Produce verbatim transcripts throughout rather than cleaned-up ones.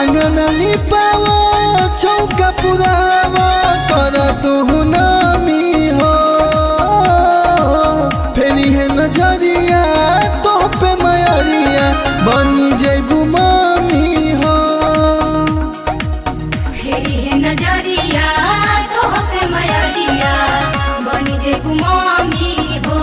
आंगन लिपावो चौका पुरावो कर तू नामी हो फेरी है नजरिया तो पे मयरिया बनी जैबू मामी हो फेरी है नजरिया तो पे मयरिया बनी जैबू मामी हो।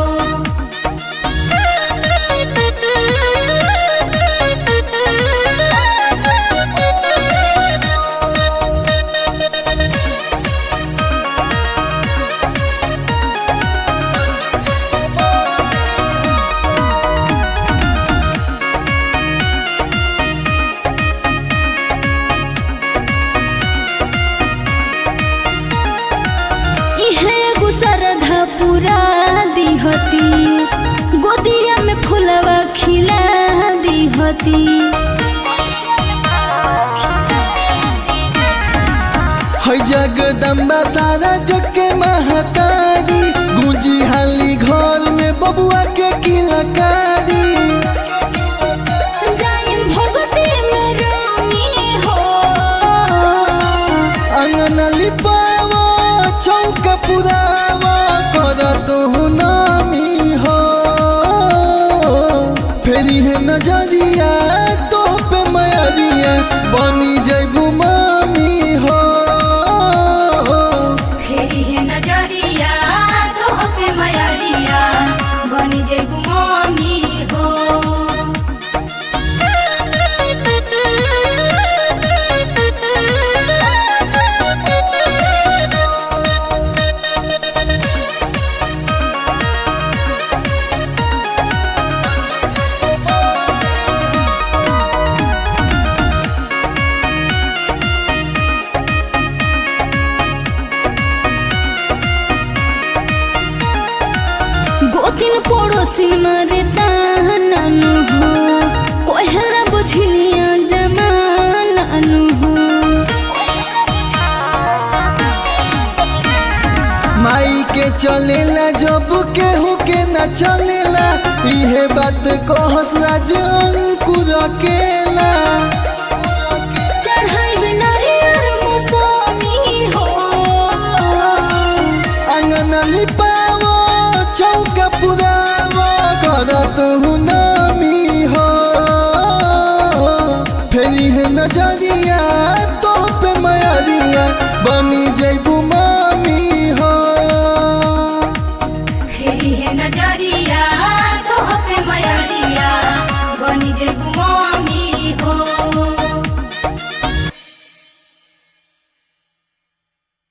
सरधा पूरा दिहती गोदिया में फुलवा खिला दिहती है जगदम्बा सारा जग के महतारी गूंजी हाली घर में बबुआ के किलकारी जाइन भगती में रानी हो आंगन लिपावो चौका पुरावो कर तू नामी हो फेरी है नजरिया तो पे मयरिया बनी जैबू मामी हो फेरी है नजरिया तो पे मयरिया बनी जैबू मामी हो। गोतिन पड़ोसिन मारे तानानु हो कोहला बुझलिया जमानानु हो माई के चलेला जब केहू के न चलेला इहे बात कहस राज अंकुर अकेला।